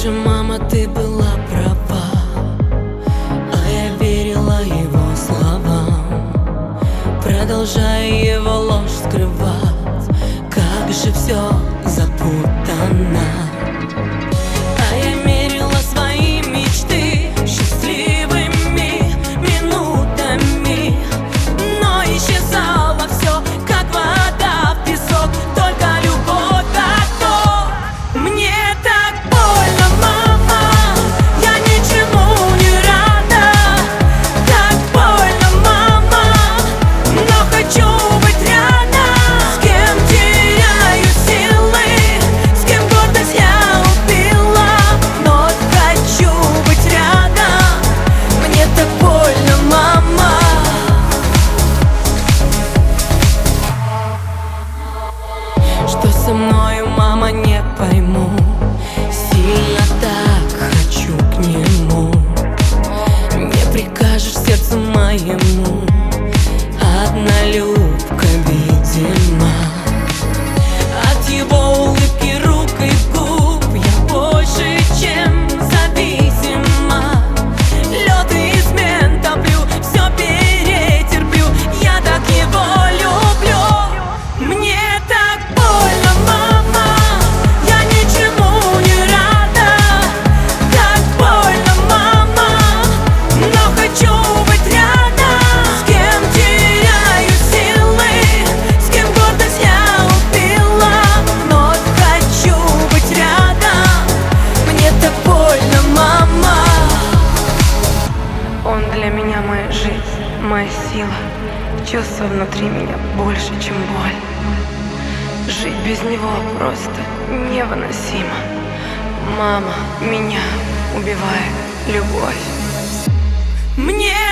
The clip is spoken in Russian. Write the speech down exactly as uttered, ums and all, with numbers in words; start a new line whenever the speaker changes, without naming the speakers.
же, мама, ты была права, а я верила его словам, продолжая его ложь скрывать. Как же все запутано. А я мерила свои мечты счастливыми минутами, но исчезало все, как вода в песок. Только любовь, а то мне так больно, мама. Я ничему не рада. Так больно, мама, но хочу быть рядом. С кем теряю силы, с кем гордость я убила, но хочу быть рядом. Мне так больно, мама. Что со мною, мама, не пойму. Сильно так хочу к нему. Не прикажешь сердцу моему. Однолюбка, видимо. От его улыбки, рук и губ я больше, чем зависима. Лед и измен топлю, все перетерплю. Я так его люблю. Мне так больно, мама. Я ничему не рада. Так больно, мама, но хочу быть рядом. С кем теряю силы, с кем гордость я убила, но хочу быть рядом. Мне так больно, мама. Он для меня моя жизнь, моя сила. Чувства внутри меня больше, чем боль. Жить без него просто невыносимо. Мама, меня убивает любовь. Мне